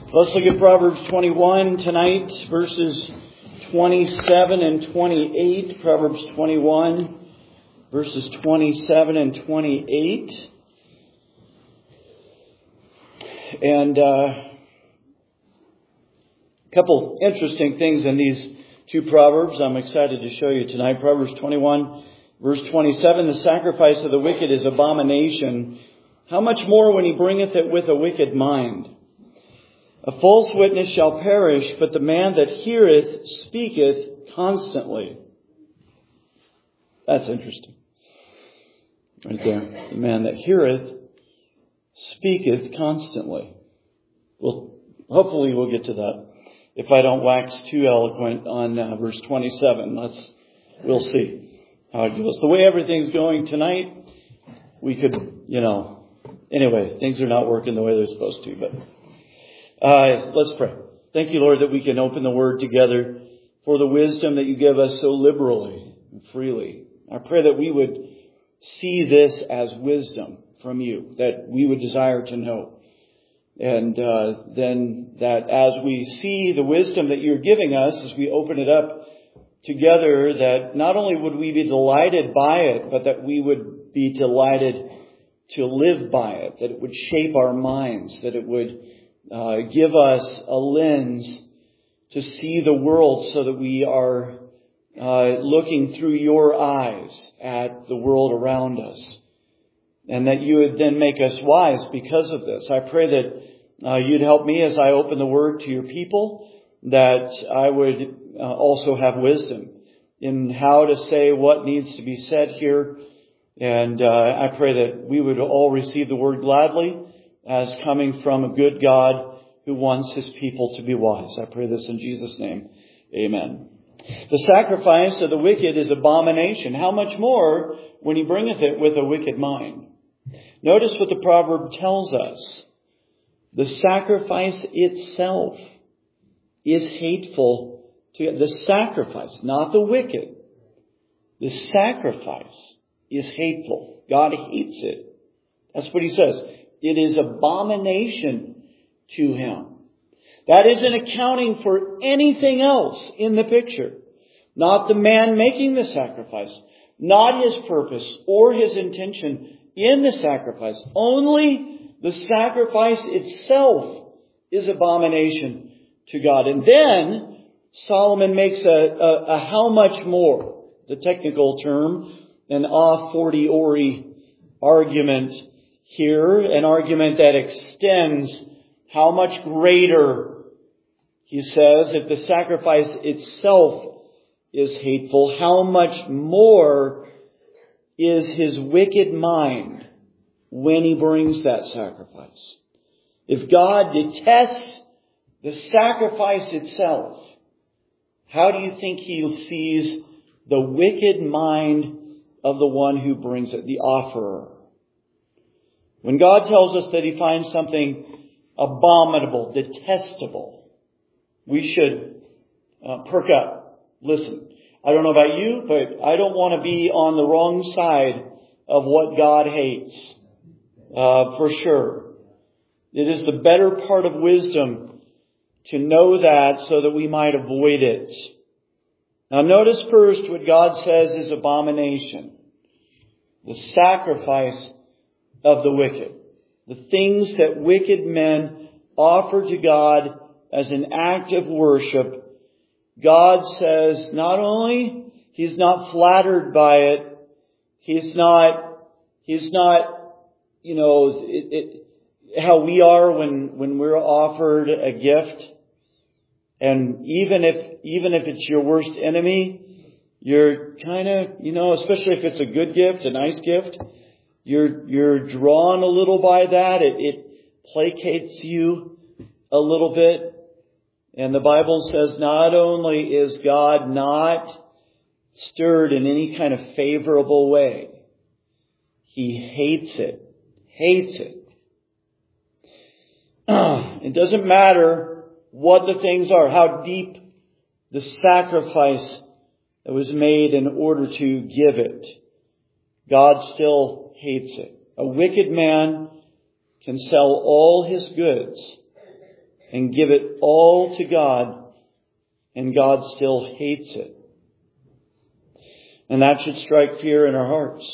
Let's look at Proverbs 21 tonight, verses 27 and 28. Proverbs 21, verses 27 and 28. And a couple interesting things in these two Proverbs I'm excited to show you tonight. Proverbs 21, verse 27, the sacrifice of the wicked is abomination. How much more when he bringeth it with a wicked mind? A false witness shall perish, but the man that heareth speaketh constantly. That's interesting. Right there. The man that heareth speaketh constantly. Well, hopefully we'll get to that. If I don't wax too eloquent on verse 27, we'll see how it goes. The way everything's going tonight, we could, anyway, things are not working the way they're supposed to, but let's pray. Thank you, Lord, that we can open the Word together for the wisdom that you give us so liberally and freely. I pray that we would see this as wisdom from you, that we would desire to know. And then that as we see the wisdom that you're giving us, as we open it up together, that not only would we be delighted by it, but that we would be delighted to live by it, that it would shape our minds, that it would give us a lens to see the world so that we are looking through your eyes at the world around us. And that you would then make us wise because of this. I pray that you'd help me as I open the Word to your people, that I would also have wisdom in how to say what needs to be said here. And I pray that we would all receive the Word gladly as coming from a good God who wants His people to be wise. I pray this in Jesus' name. Amen. The sacrifice of the wicked is abomination. How much more when he bringeth it with a wicked mind? Notice what the proverb tells us. The sacrifice itself is hateful to the sacrifice, not the wicked. The sacrifice is hateful. God hates it. That's what he says. It is abomination to him. That isn't accounting for anything else in the picture. Not the man making the sacrifice, not his purpose or his intention in the sacrifice. Only the sacrifice itself is abomination to God. And then Solomon makes a how much more, the technical term, an a fortiori argument here, an argument that extends how much greater, he says, if the sacrifice itself is hateful, how much more is his wicked mind when he brings that sacrifice. If God detests the sacrifice itself, how do you think he sees the wicked mind of the one who brings it, the offerer? When God tells us that he finds something abominable, detestable, we should perk up. Listen, I don't know about you, but I don't want to be on the wrong side of what God hates. For sure. It is the better part of wisdom to know that so that we might avoid it. Now notice first what God says is abomination. The sacrifice of the wicked. The things that wicked men offer to God as an act of worship. God says not only He's not flattered by it, He's not, how we are when we're offered a gift. And even if it's your worst enemy, you're kind of, especially if it's a good gift, a nice gift, you're drawn a little by that. It placates you a little bit. And the Bible says not only is God not stirred in any kind of favorable way, He hates it. Hates it. It doesn't matter what the things are, how deep the sacrifice that was made in order to give it. God still hates it. A wicked man can sell all his goods and give it all to God, and God still hates it. And that should strike fear in our hearts.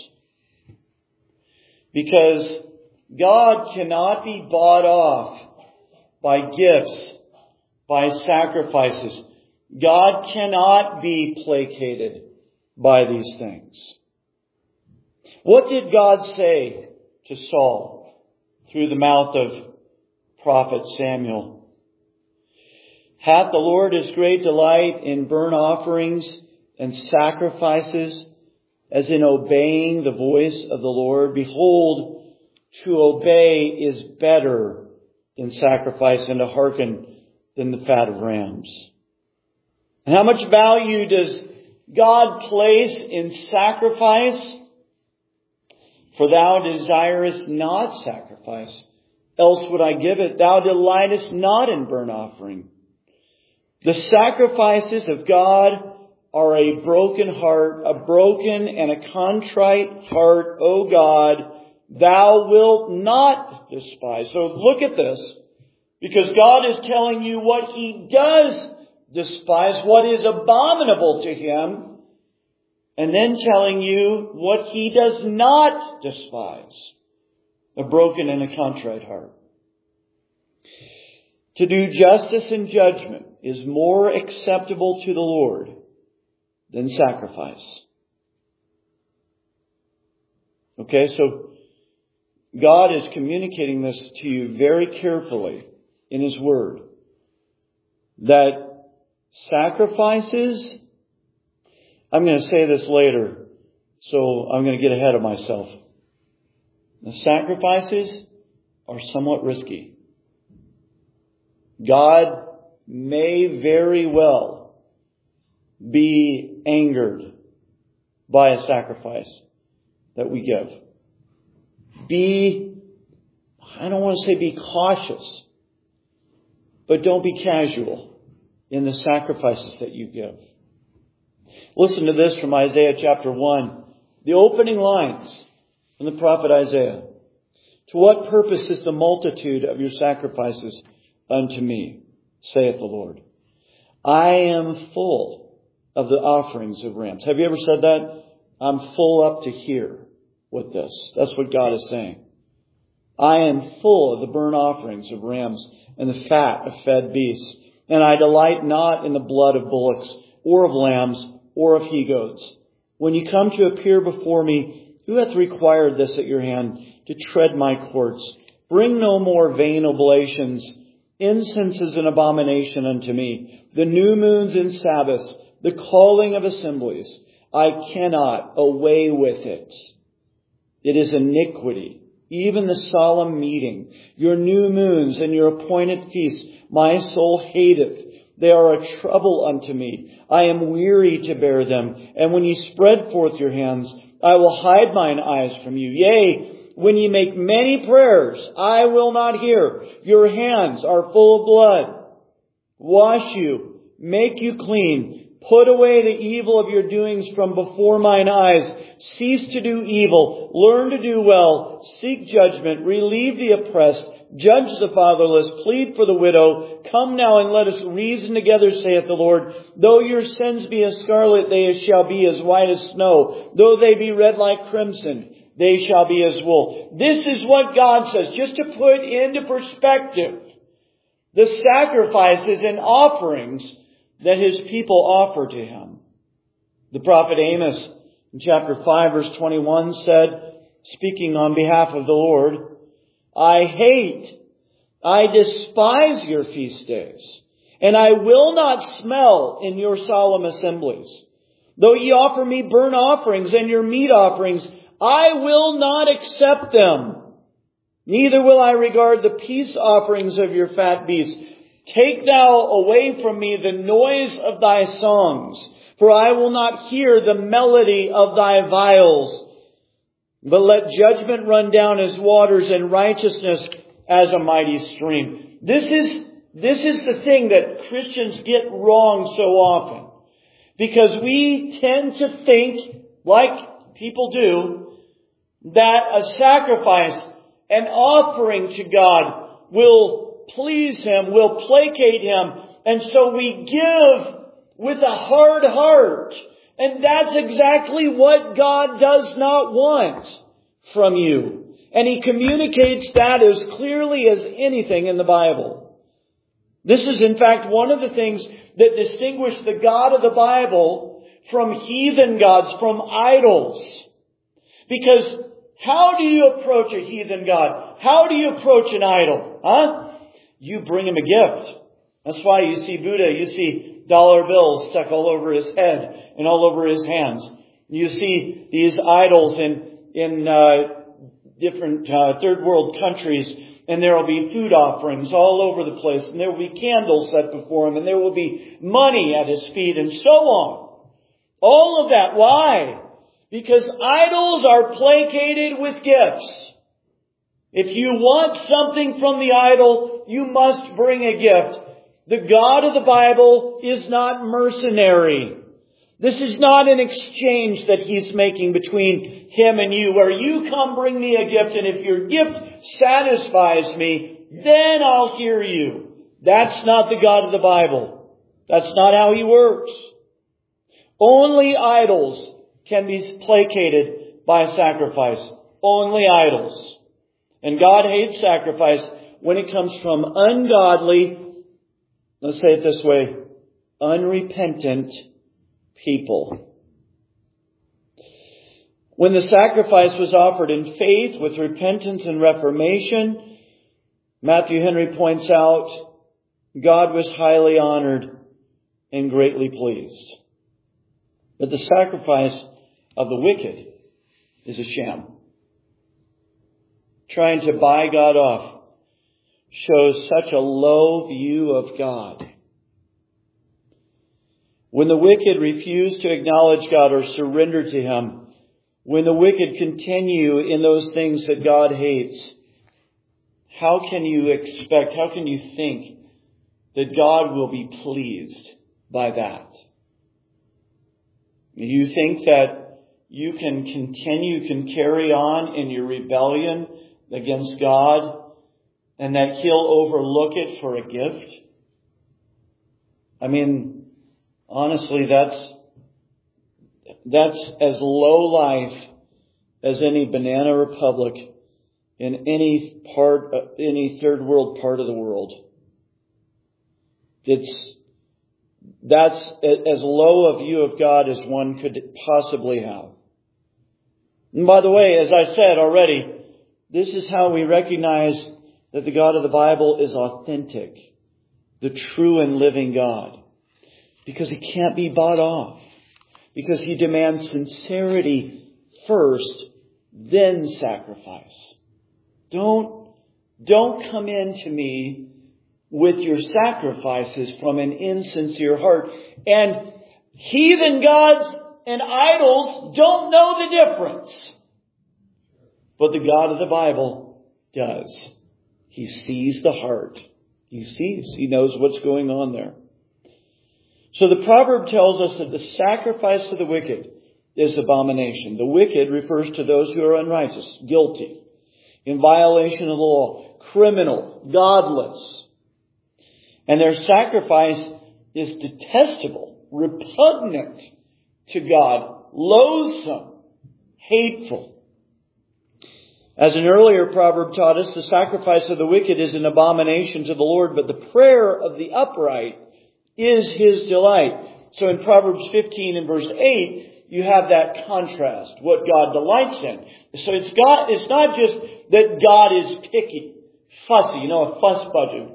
Because God cannot be bought off by gifts, by sacrifices. God cannot be placated by these things. What did God say to Saul through the mouth of prophet Samuel? Hath the Lord his great delight in burnt offerings and sacrifices, as in obeying the voice of the Lord? Behold, to obey is better than sacrifice, and to hearken than the fat of rams. And how much value does God place in sacrifice? For thou desirest not sacrifice, else would I give it. Thou delightest not in burnt offering. The sacrifices of God are a broken heart, a broken and a contrite heart, O God, thou wilt not despise. So look at this, because God is telling you what He does despise, what is abominable to Him, and then telling you what He does not despise, a broken and a contrite heart. To do justice and judgment is more acceptable to the Lord than sacrifice. Okay, so God is communicating this to you very carefully in His Word. That sacrifices, I'm going to say this later, so I'm going to get ahead of myself. The sacrifices are somewhat risky. God may very well be angered by a sacrifice that we give. I don't want to say be cautious, but don't be casual in the sacrifices that you give. Listen to this from Isaiah chapter 1. The opening lines from the prophet Isaiah. To what purpose is the multitude of your sacrifices unto me, saith the Lord? I am full of the offerings of rams. Have you ever said that? I'm full up to here with this. That's what God is saying. I am full of the burnt offerings of rams and the fat of fed beasts. And I delight not in the blood of bullocks or of lambs or of he-goats. When you come to appear before me, who hath required this at your hand to tread my courts? Bring no more vain oblations. Incense is an abomination unto me. The new moons and Sabbaths, the calling of assemblies, I cannot away with it. It is iniquity, even the solemn meeting. Your new moons and your appointed feasts, my soul hateth. They are a trouble unto me. I am weary to bear them. And when ye spread forth your hands, I will hide mine eyes from you. Yea, when ye make many prayers, I will not hear. Your hands are full of blood. Wash you, make you clean. Put away the evil of your doings from before mine eyes. Cease to do evil. Learn to do well. Seek judgment. Relieve the oppressed. Judge the fatherless. Plead for the widow. Come now and let us reason together, saith the Lord. Though your sins be as scarlet, they shall be as white as snow. Though they be red like crimson, they shall be as wool. This is what God says, just to put into perspective the sacrifices and offerings that His people offer to Him. The prophet Amos in chapter 5 verse 21 said, speaking on behalf of the Lord, I despise your feast days, and I will not smell in your solemn assemblies. Though ye offer me burnt offerings and your meat offerings, I will not accept them. Neither will I regard the peace offerings of your fat beasts. Take thou away from me the noise of thy songs, for I will not hear the melody of thy viols. But let judgment run down as waters and righteousness as a mighty stream. This is the thing that Christians get wrong so often. Because we tend to think, like people do, that a sacrifice, an offering to God will please Him, will placate Him. And so we give with a hard heart. And that's exactly what God does not want from you. And He communicates that as clearly as anything in the Bible. This is in fact one of the things that distinguish the God of the Bible from heathen gods, from idols. Because how do you approach a heathen god? How do you approach an idol? You bring him a gift. That's why you see Buddha, you see dollar bills stuck all over his head and all over his hands. You see these idols in different third world countries, and there will be food offerings all over the place, and there will be candles set before him, and there will be money at his feet, and so on. All of that. Why? Because idols are placated with gifts. If you want something from the idol, you must bring a gift. The God of the Bible is not mercenary. This is not an exchange that He's making between Him and you, where you come bring me a gift, and if your gift satisfies me, then I'll hear you. That's not the God of the Bible. That's not how He works. Only idols can be placated by sacrifice. Only idols. And God hates sacrifice when it comes from ungodly, let's say it this way, unrepentant people. When the sacrifice was offered in faith with repentance and reformation, Matthew Henry points out, God was highly honored and greatly pleased. But the sacrifice of the wicked is a sham. Trying to buy God off shows such a low view of God. When the wicked refuse to acknowledge God or surrender to Him, when the wicked continue in those things that God hates, how can you think that God will be pleased by that? You think that you can carry on in your rebellion against God and that He'll overlook it for a gift? I mean, honestly, that's as low life as any banana republic in any third world part of the world. That's as low a view of God as one could possibly have. And by the way, as I said already, this is how we recognize that the God of the Bible is authentic, the true and living God. Because He can't be bought off. Because He demands sincerity first, then sacrifice. Don't come into me with your sacrifices from an insincere heart. And heathen gods and idols don't know the difference. But the God of the Bible does. He sees the heart. He knows what's going on there. So the proverb tells us that the sacrifice of the wicked is abomination. The wicked refers to those who are unrighteous, guilty, in violation of the law, criminal, godless. And their sacrifice is detestable, repugnant to God, loathsome, hateful. As an earlier proverb taught us, the sacrifice of the wicked is an abomination to the Lord, but the prayer of the upright is His delight. So in Proverbs 15 and verse 8, you have that contrast, what God delights in. So it's not just that God is picky, fussy, a fuss budget,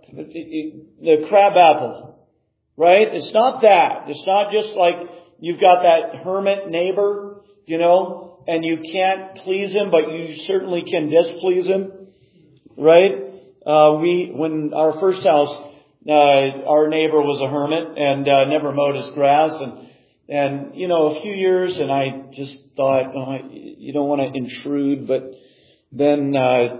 the crab apple, right? It's not that. It's not just like you've got that hermit neighbor, and you can't please him, but you certainly can displease him, right? When our first house, our neighbor was a hermit and never mowed his grass, and a few years, and I just thought, you don't want to intrude, but then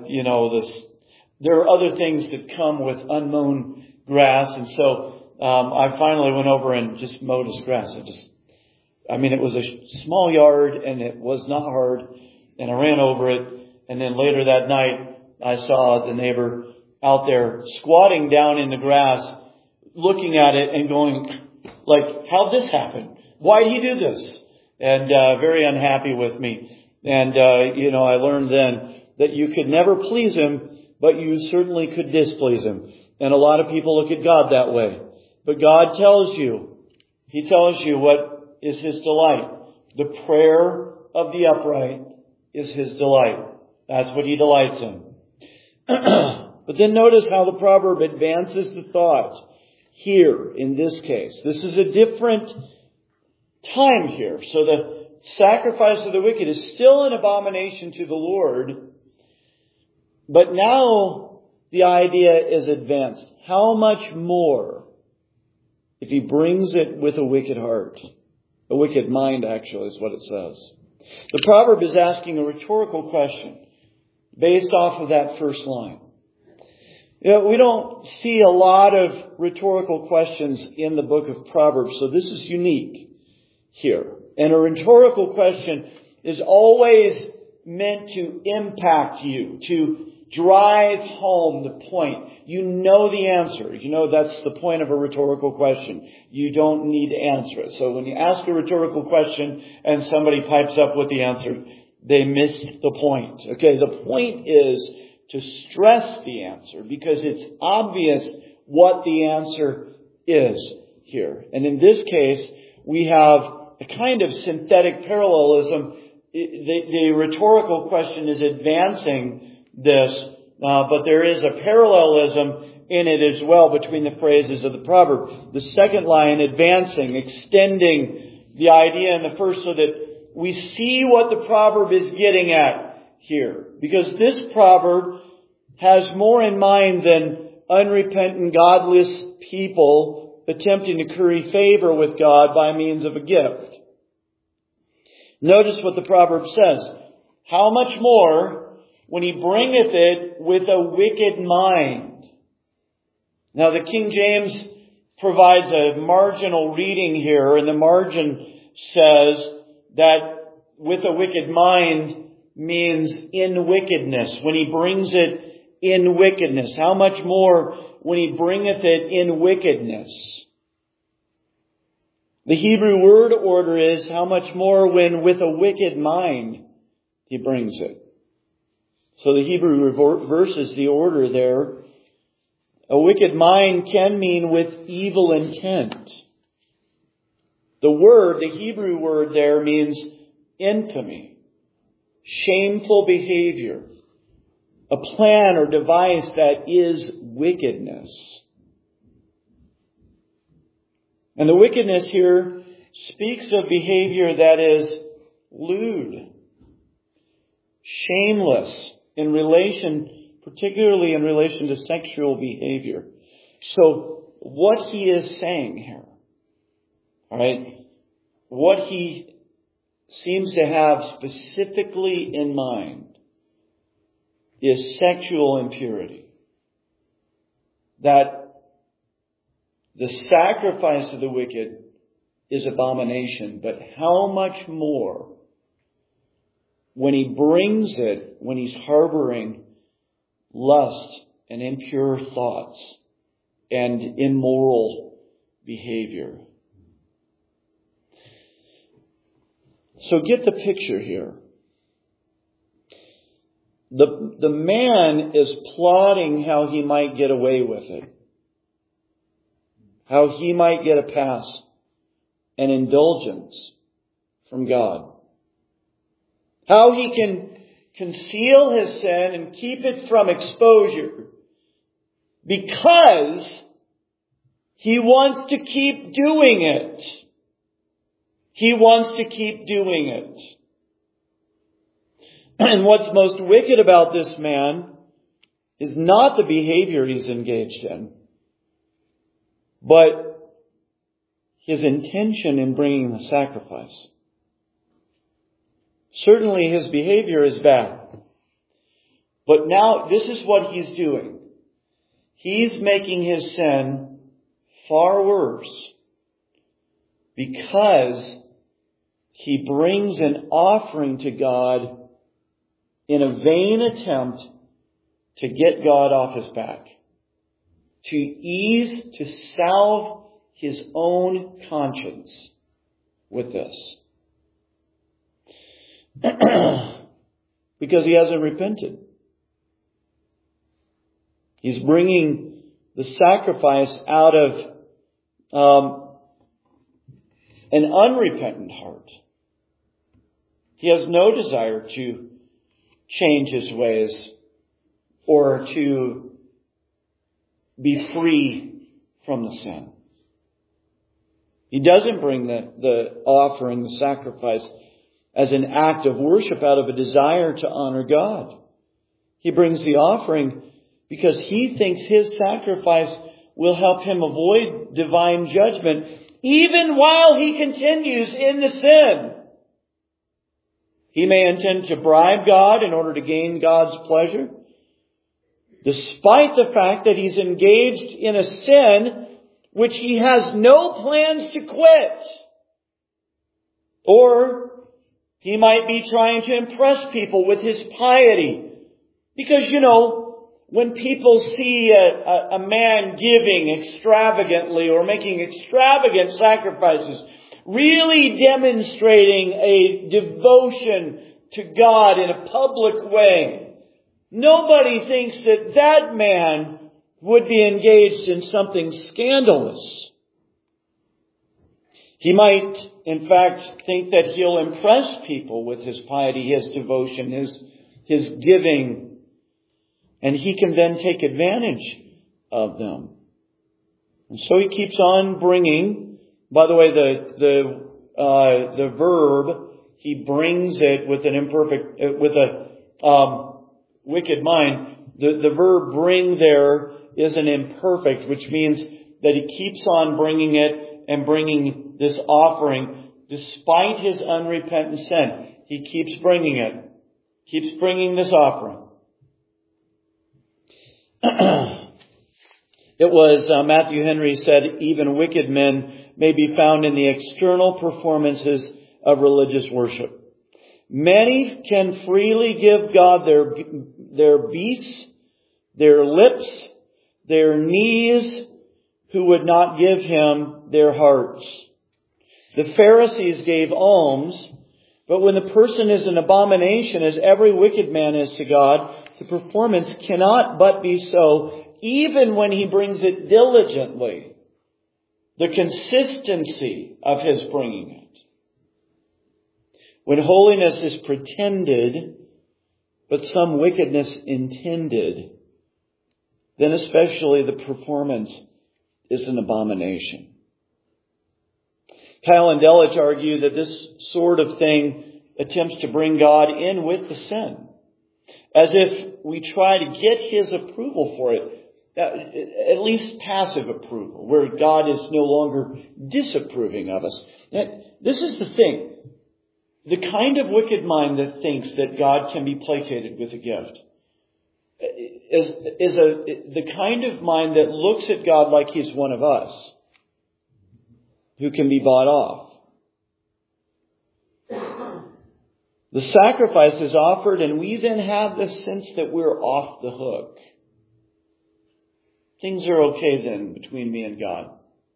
there are other things that come with unmown grass, and so I finally went over and just mowed his grass. It was a small yard, and it was not hard, and I ran over it, and then later that night I saw the neighbor out there squatting down in the grass, looking at it and going, like, how'd this happen? Why'd he do this? And very unhappy with me. And, I learned then that you could never please Him, but you certainly could displease Him. And a lot of people look at God that way. But God tells you, He tells you what is His delight. The prayer of the upright is His delight. That's what He delights in. But then notice how the proverb advances the thought here in this case. This is a different time here. So the sacrifice of the wicked is still an abomination to the Lord. But now the idea is advanced. How much more if he brings it with a wicked heart? A wicked mind, actually, is what it says. The proverb is asking a rhetorical question based off of that first line. We don't see a lot of rhetorical questions in the book of Proverbs, so this is unique here. And a rhetorical question is always meant to impact you, to drive home the point. You know the answer. That's the point of a rhetorical question. You don't need to answer it. So when you ask a rhetorical question and somebody pipes up with the answer, they missed the point. Okay, the point is to stress the answer because it's obvious what the answer is here. And in this case, we have a kind of synthetic parallelism. The rhetorical question is advancing this, but there is a parallelism in it as well between the phrases of the proverb. The second line advancing, extending the idea in the first so that we see what the proverb is getting at here. Because this proverb has more in mind than unrepentant, godless people attempting to curry favor with God by means of a gift. Notice what the proverb says. How much more when he bringeth it with a wicked mind. Now the King James provides a marginal reading here, and the margin says that with a wicked mind means in wickedness. When he brings it in wickedness. How much more when he bringeth it in wickedness? The Hebrew word order is how much more when with a wicked mind he brings it. So the Hebrew reverses the order there. A wicked mind can mean with evil intent. The Hebrew word there means infamy, shameful behavior, a plan or device that is wickedness. And the wickedness here speaks of behavior that is lewd, shameless, particularly in relation to sexual behavior. So what he is saying here, all right, what he seems to have specifically in mind is sexual impurity. That the sacrifice of the wicked is abomination, but how much more when he brings it, when he's harboring lust and impure thoughts and immoral behavior. So get the picture here. The man is plotting how he might get away with it. How he might get a pass, an indulgence from God. How he can conceal his sin and keep it from exposure because he wants to keep doing it. He wants to keep doing it. And what's most wicked about this man is not the behavior he's engaged in, but his intention in bringing the sacrifice. Certainly his behavior is bad. But now this is what he's doing. He's making his sin far worse because he brings an offering to God in a vain attempt to get God off his back, to salve his own conscience with this. Because he hasn't repented. He's bringing the sacrifice out of an unrepentant heart. He has no desire to change his ways or to be free from the sin. He doesn't bring the offering, the sacrifice, as an act of worship out of a desire to honor God. He brings the offering because he thinks his sacrifice will help him avoid divine judgment even while he continues in the sin. He may intend to bribe God in order to gain God's pleasure, despite the fact that he's engaged in a sin which he has no plans to quit. Or he might be trying to impress people with his piety. Because, when people see a man giving extravagantly or making extravagant sacrifices, really demonstrating a devotion to God in a public way, nobody thinks that man would be engaged in something scandalous. He might, in fact, think that he'll impress people with his piety, his devotion, his giving, and he can then take advantage of them. And so he keeps on bringing. By the way, the verb, he brings it with an imperfect, with a wicked mind. The verb bring there is an imperfect, which means that he keeps on bringing it and bringing this offering despite his unrepentant sin. He keeps bringing it. Keeps bringing this offering. It was, Matthew Henry said, even wicked men may be found in the external performances of religious worship. Many can freely give God their beasts, their lips, their knees, who would not give him their hearts. The Pharisees gave alms, but when the person is an abomination, as every wicked man is to God, the performance cannot but be so, even when he brings it diligently. The consistency of his bringing it. When holiness is pretended, but some wickedness intended, then especially the performance is an abomination. Kyle and Delitzsch argue that this sort of thing attempts to bring God in with the sin, as if we try to get his approval for it, at least passive approval, where God is no longer disapproving of us. Now, this is the thing. The kind of wicked mind that thinks that God can be placated with a gift is the kind of mind that looks at God like he's one of us, who can be bought off. The sacrifice is offered, and we then have the sense that we're off the hook. Things are okay then between me and God.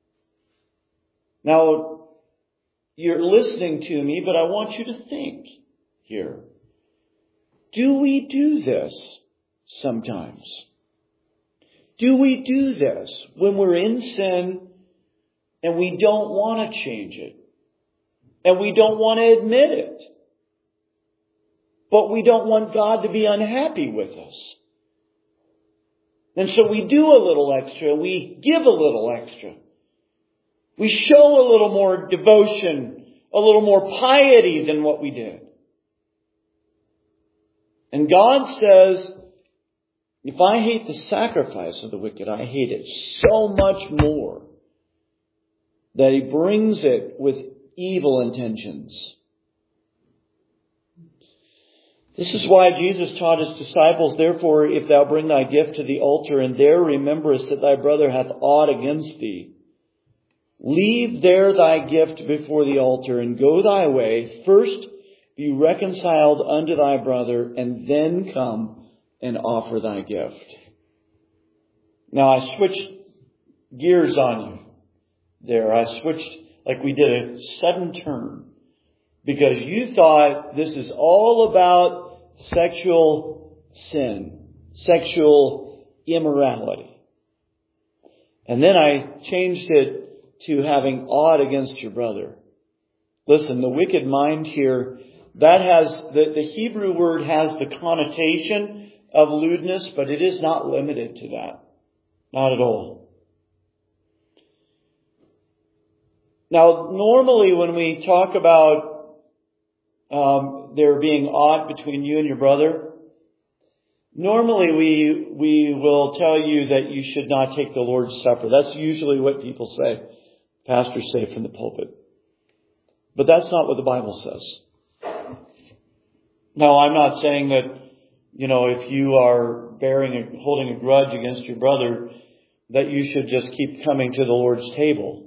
Now, you're listening to me, but I want you to think here. Do we do this sometimes? Do we do this when we're in sin and we don't want to change it? And we don't want to admit it? But we don't want God to be unhappy with us. And so we do a little extra. We give a little extra. We show a little more devotion, a little more piety than what we did. And God says, if I hate the sacrifice of the wicked, I hate it so much more that he brings it with evil intentions. This is why Jesus taught his disciples, therefore, if thou bring thy gift to the altar, and there rememberest that thy brother hath aught against thee, leave there thy gift before the altar, and go thy way. First be reconciled unto thy brother, and then come and offer thy gift. Now I switched gears on you there. I switched, like we did a sudden turn. Because you thought this is all about sexual sin, sexual immorality. And then I changed it to having aught against your brother. Listen, the wicked mind here, that has, the Hebrew word has the connotation of lewdness, but it is not limited to that. Not at all. Now, normally when we talk about there being aught between you and your brother, normally we will tell you that you should not take the Lord's Supper. That's usually what people say, pastors say from the pulpit. But that's not what the Bible says. Now, I'm not saying that, if you are holding a grudge against your brother, that you should just keep coming to the Lord's table.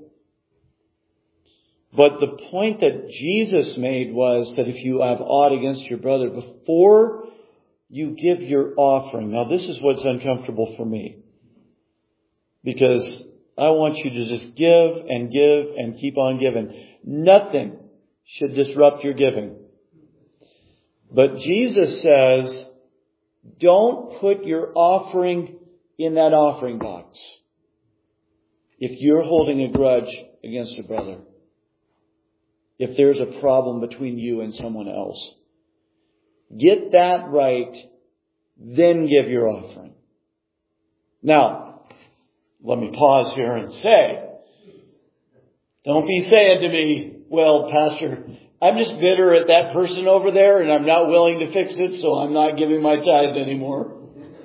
But the point that Jesus made was that if you have aught against your brother, before you give your offering. Now this is what's uncomfortable for me. Because I want you to just give and keep on giving. Nothing should disrupt your giving. But Jesus says, don't put your offering in that offering box if you're holding a grudge against a brother. If there's a problem between you and someone else. Get that right, then give your offering. Now, let me pause here and say, don't be saying to me, well, Pastor, I'm just bitter at that person over there and I'm not willing to fix it, so I'm not giving my tithe anymore.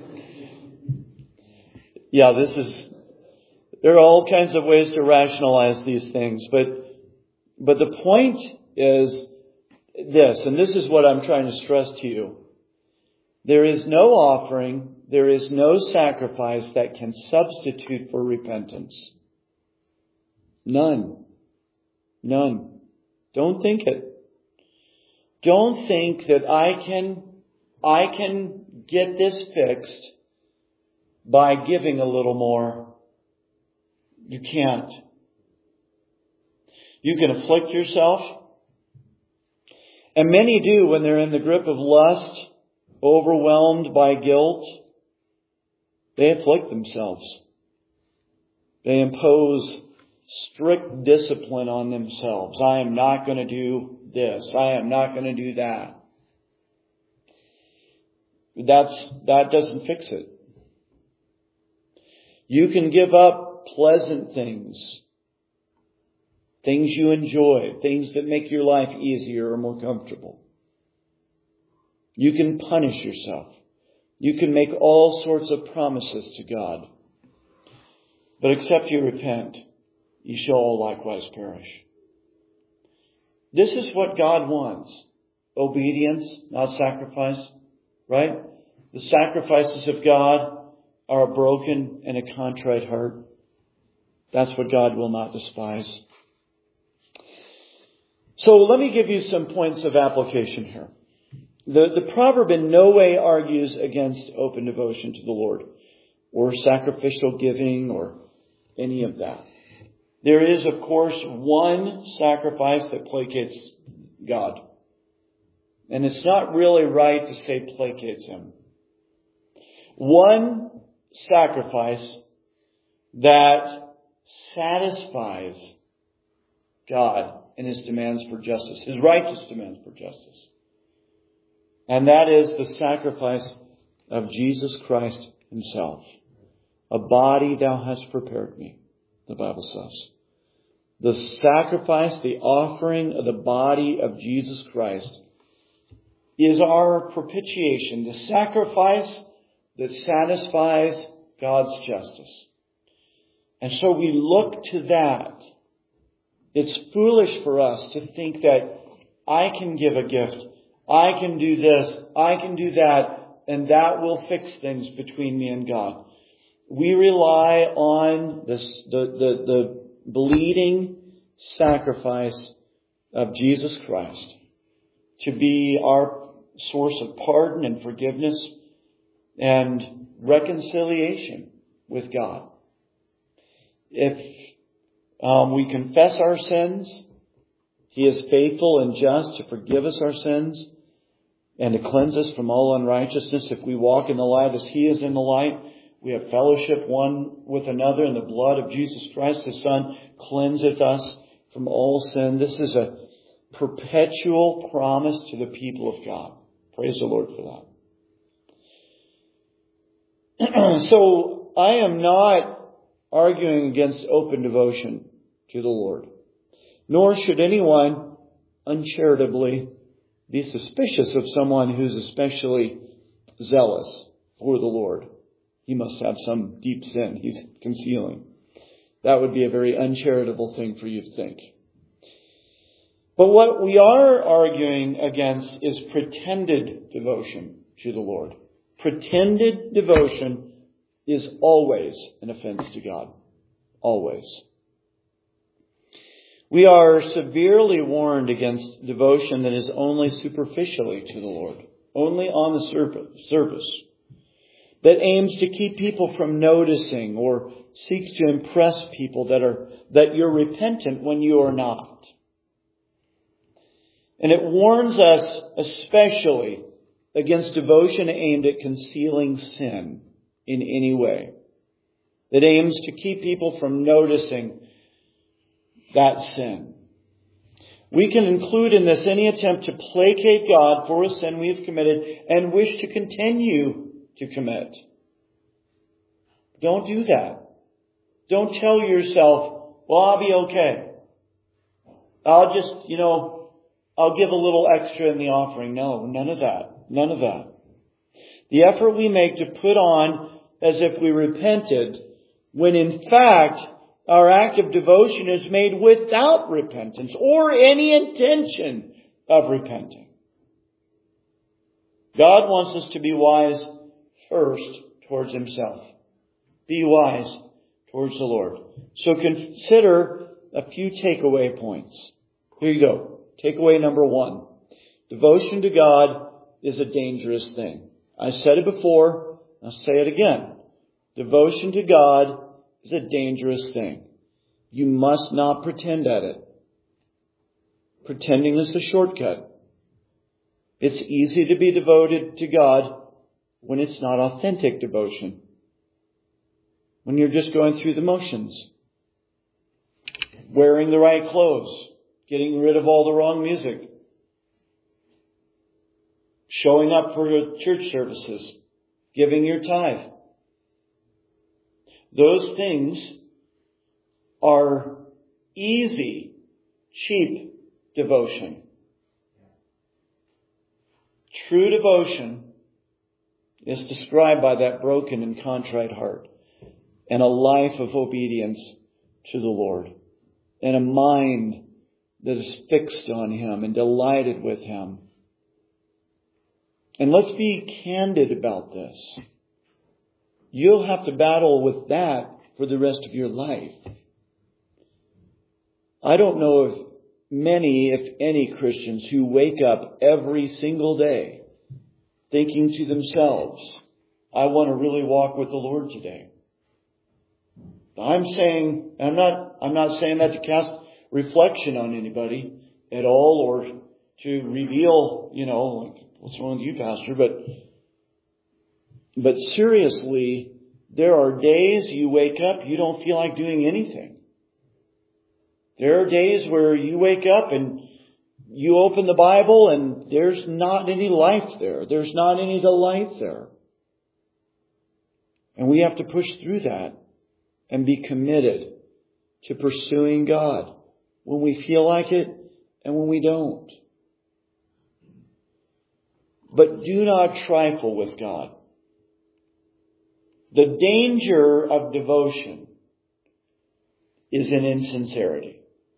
Yeah, there are all kinds of ways to rationalize these things, but the point is this, and this is what I'm trying to stress to you. There is no offering, there is no sacrifice that can substitute for repentance. None. Don't think it. Don't think that I can get this fixed by giving a little more. You can't. You can afflict yourself. And many do when they're in the grip of lust, overwhelmed by guilt. They afflict themselves. They impose strict discipline on themselves. I am not going to do this. I am not going to do that. That doesn't fix it. You can give up pleasant things. Things you enjoy, things that make your life easier or more comfortable. You can punish yourself. You can make all sorts of promises to God. But except you repent, ye shall all likewise perish. This is what God wants. Obedience, not sacrifice. Right? The sacrifices of God are a broken and a contrite heart. That's what God will not despise. So let me give you some points of application here. The proverb in no way argues against open devotion to the Lord or sacrificial giving or any of that. There is, of course, one sacrifice that placates God. And it's not really right to say placates Him. One sacrifice that satisfies God in His demands for justice, His righteous demands for justice. And that is the sacrifice of Jesus Christ Himself. A body thou hast prepared me, the Bible says. The sacrifice, the offering of the body of Jesus Christ is our propitiation, the sacrifice that satisfies God's justice. And so we look to that. It's foolish for us to think that I can give a gift, I can do this, I can do that, and that will fix things between me and God. We rely on the bleeding sacrifice of Jesus Christ to be our source of pardon and forgiveness and reconciliation with God. If we confess our sins, He is faithful and just to forgive us our sins and to cleanse us from all unrighteousness. If we walk in the light as He is in the light, we have fellowship one with another, and the blood of Jesus Christ, His Son, cleanseth us from all sin. This is a perpetual promise to the people of God. Praise the Lord for that. So I am not arguing against open devotion to the Lord, nor should anyone uncharitably be suspicious of someone who's especially zealous for the Lord. He must have some deep sin he's concealing. That would be a very uncharitable thing for you to think. But what we are arguing against is pretended devotion to the Lord. Pretended devotion is always an offense to God. Always. We are severely warned against devotion that is only superficially to the Lord, only on the surface, that aims to keep people from noticing or seeks to impress people that you're repentant when you are not. And it warns us especially against devotion aimed at concealing sin in any way, that aims to keep people from noticing that sin. We can include in this any attempt to placate God for a sin we have committed and wish to continue to commit. Don't do that. Don't tell yourself, well, I'll be okay. I'll just, I'll give a little extra in the offering. No, none of that. None of that. The effort we make to put on as if we repented, when in fact our act of devotion is made without repentance or any intention of repenting. God wants us to be wise first towards Himself. Be wise towards the Lord. So consider a few takeaway points. Here you go. Takeaway number 1. Devotion to God is a dangerous thing. I said it before. I'll say it again. Devotion to God is a dangerous thing. You must not pretend at it. Pretending is the shortcut. It's easy to be devoted to God when it's not authentic devotion. When you're just going through the motions. Wearing the right clothes. Getting rid of all the wrong music. Showing up for church services. Giving your tithe. Those things are easy, cheap devotion. True devotion is described by that broken and contrite heart and a life of obedience to the Lord and a mind that is fixed on Him and delighted with Him. And let's be candid about this. You'll have to battle with that for the rest of your life. I don't know of many, if any, Christians who wake up every single day thinking to themselves, I want to really walk with the Lord today. I'm not saying that to cast reflection on anybody at all or to reveal, what's wrong with you, Pastor? But seriously, there are days you wake up, you don't feel like doing anything. There are days where you wake up and you open the Bible and there's not any life there. There's not any delight there. And we have to push through that and be committed to pursuing God when we feel like it and when we don't. But do not trifle with God. The danger of devotion is in insincerity.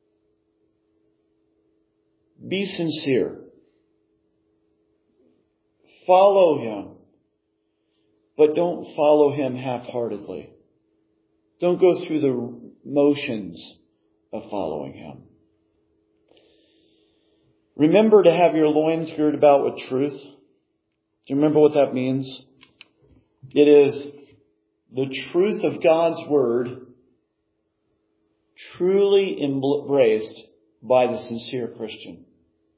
Be sincere. Follow Him. But don't follow Him half-heartedly. Don't go through the motions of following Him. Remember to have your loins girded about with truth. Do you remember what that means? It is the truth of God's Word truly embraced by the sincere Christian.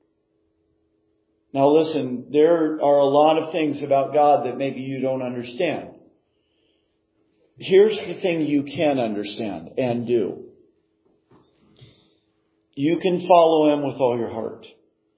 Now listen, there are a lot of things about God that maybe you don't understand. Here's the thing you can understand and do. You can follow Him with all your heart.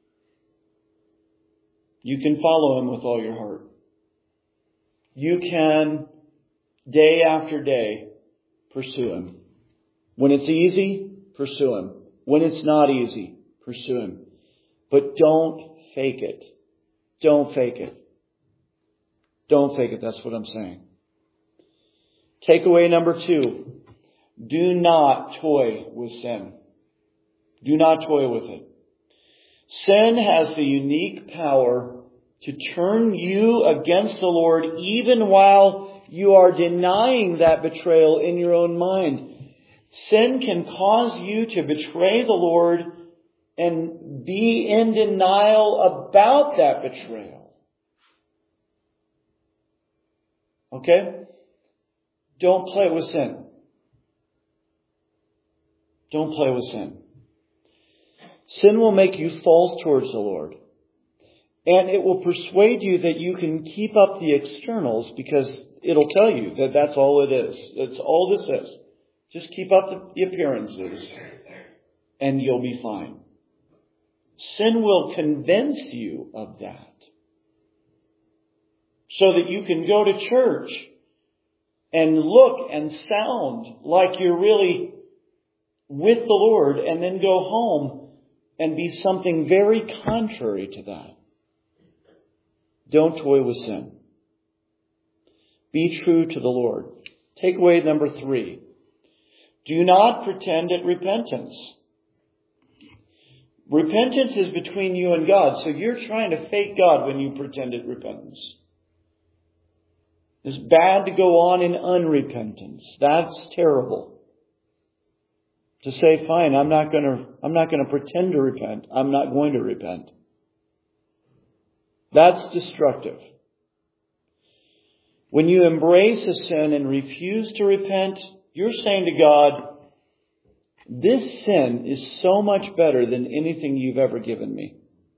You can follow Him with all your heart. You can, day after day, pursue Him. When it's easy, pursue Him. When it's not easy, pursue Him. But don't fake it. Don't fake it. Don't fake it. That's what I'm saying. Takeaway number 2. Do not toy with sin. Do not toy with it. Sin has the unique power to turn you against the Lord even while you are denying that betrayal in your own mind. Sin can cause you to betray the Lord and be in denial about that betrayal. Okay? Don't play with sin. Don't play with sin. Sin will make you false towards the Lord. And it will persuade you that you can keep up the externals because it'll tell you that that's all it is. That's all this is. Just keep up the appearances and you'll be fine. Sin will convince you of that. So that you can go to church and look and sound like you're really with the Lord and then go home and be something very contrary to that. Don't toy with sin. Be true to the Lord. Takeaway number 3. Do not pretend at repentance. Repentance is between you and God, so you're trying to fake God when you pretend at repentance. It's bad to go on in unrepentance. That's terrible. To say, fine, I'm not going to pretend to repent. I'm not going to repent. That's destructive. When you embrace a sin and refuse to repent, you're saying to God, this sin is so much better than anything you've ever given me.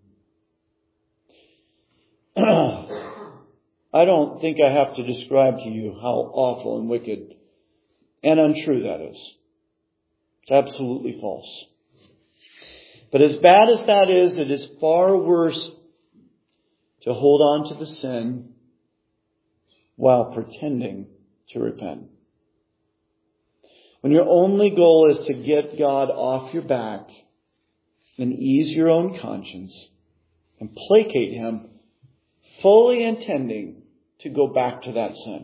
I don't think I have to describe to you how awful and wicked and untrue that is. It's absolutely false. But as bad as that is, it is far worse to hold on to the sin while pretending to repent. When your only goal is to get God off your back and ease your own conscience and placate Him, fully intending to go back to that sin.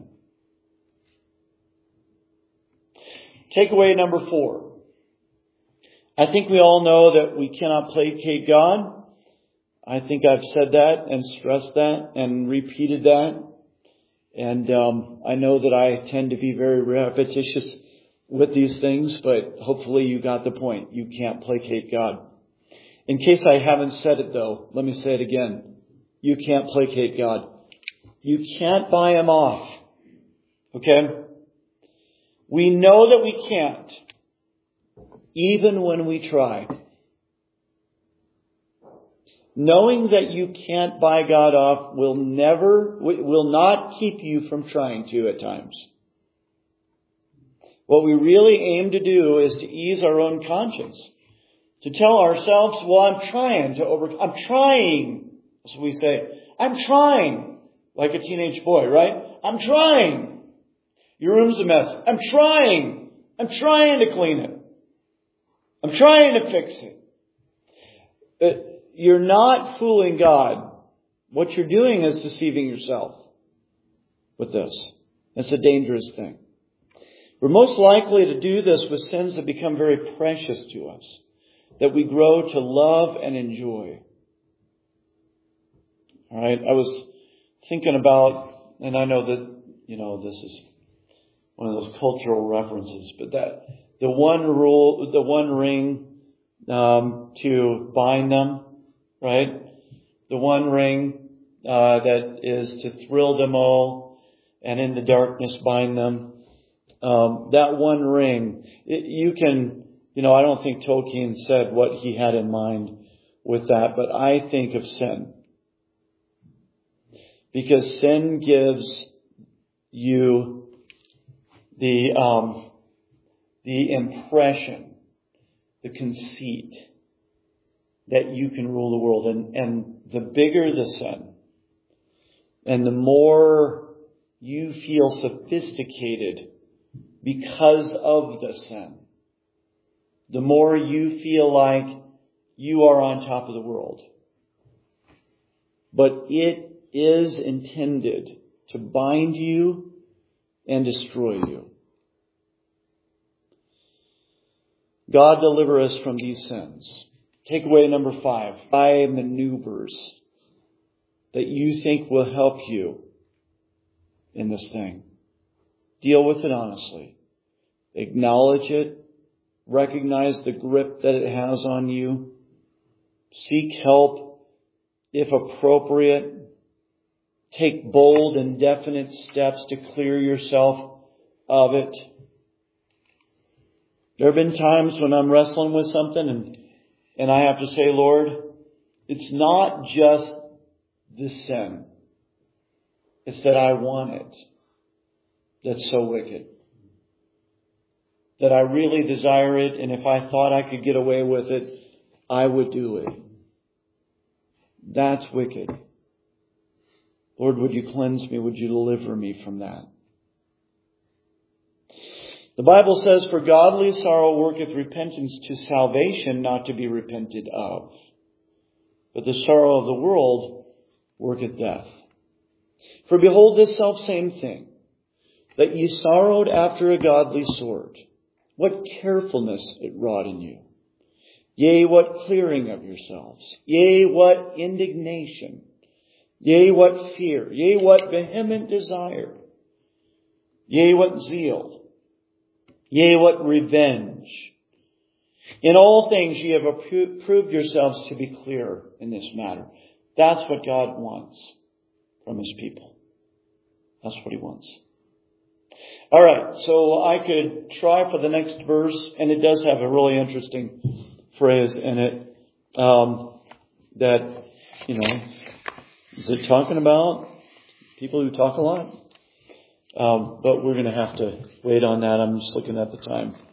Takeaway number 4. I think we all know that we cannot placate God. I think I've said that and stressed that and repeated that. And I know that I tend to be very repetitious with these things, but hopefully you got the point. You can't placate God. In case I haven't said it though, let me say it again. You can't placate God. You can't buy Him off. Okay? We know that we can't, even when we try. Knowing that you can't buy God off will not keep you from trying to at times. What we really aim to do is to ease our own conscience. To tell ourselves, well, I'm trying. So we say, I'm trying. Like a teenage boy, right? I'm trying. Your room's a mess. I'm trying. I'm trying to clean it. I'm trying to fix it. You're not fooling God. What you're doing is deceiving yourself with this. It's a dangerous thing. We're most likely to do this with sins that become very precious to us, that we grow to love and enjoy. All right, I was thinking about, and I know that, this is one of those cultural references, but that the one ring to bind them, right? The one ring that is to thrill them all. and in the darkness bind them. That one ring, I don't think Tolkien said what he had in mind with that, but I think of sin. Because sin gives you the impression, the conceit that you can rule the world. And the bigger the sin, and the more you feel sophisticated because of the sin, the more you feel like you are on top of the world. But it is intended to bind you and destroy you. God deliver us from these sins. Takeaway number 5. 5 maneuvers that you think will help you in this thing. Deal with it honestly. Acknowledge it. Recognize the grip that it has on you. Seek help if appropriate. Take bold and definite steps to clear yourself of it. There have been times when I'm wrestling with something and I have to say, Lord, it's not just the sin. It's that I want it. That's so wicked. That I really desire it, and if I thought I could get away with it, I would do it. That's wicked. Lord, would you cleanse me? Would you deliver me from that? The Bible says, for godly sorrow worketh repentance to salvation, not to be repented of. But the sorrow of the world worketh death. For behold, this selfsame thing, that ye sorrowed after a godly sort, what carefulness it wrought in you. Yea, what clearing of yourselves. Yea, what indignation. Yea, what fear. Yea, what vehement desire. Yea, what zeal. Yea, what revenge. In all things ye have proved yourselves to be clear in this matter. That's what God wants from His people. That's what He wants. All right, so I could try for the next verse, and it does have a really interesting phrase in it that, is it talking about people who talk a lot? But we're going to have to wait on that. I'm just looking at the time.